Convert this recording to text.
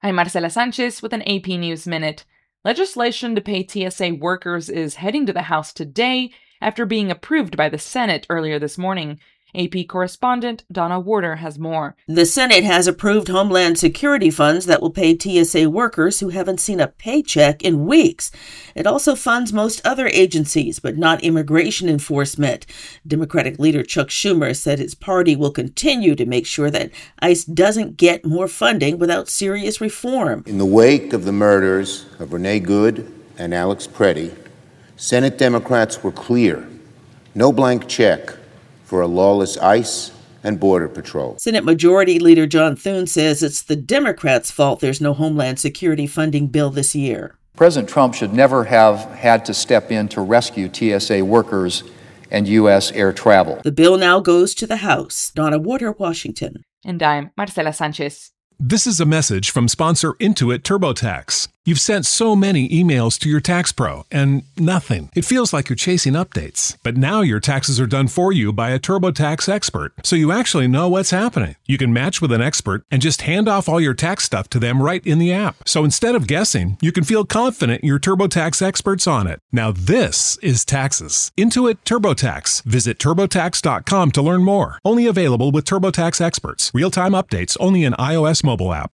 I'm Marcela Sanchez with an AP News Minute. Legislation to pay TSA workers is heading to the House today after being approved by the Senate earlier this morning. AP correspondent Donna Warder has more. The Senate has approved Homeland Security funds that will pay TSA workers who haven't seen a paycheck in weeks. It also funds most other agencies, but not immigration enforcement. Democratic leader Chuck Schumer said his party will continue to make sure that ICE doesn't get more funding without serious reform. In the wake of the murders of Renee Good and Alex Preddy, Senate Democrats were clear: no blank check for a lawless ICE and Border Patrol. Senate Majority Leader John Thune says it's the Democrats' fault there's no Homeland Security funding bill this year. President Trump should never have had to step in to rescue TSA workers and U.S. air travel. The bill now goes to the House. Donna Warder, Washington. And I'm Marcela Sanchez. This is a message from sponsor Intuit TurboTax. You've sent so many emails to your tax pro and nothing. It feels like you're chasing updates. But now your taxes are done for you by a TurboTax expert, so you actually know what's happening. You can match with an expert and just hand off all your tax stuff to them right in the app. So instead of guessing, you can feel confident your TurboTax expert's on it. Now this is taxes. Intuit TurboTax. Visit TurboTax.com to learn more. Only available with TurboTax experts. Real-time updates only in iOS mobile app.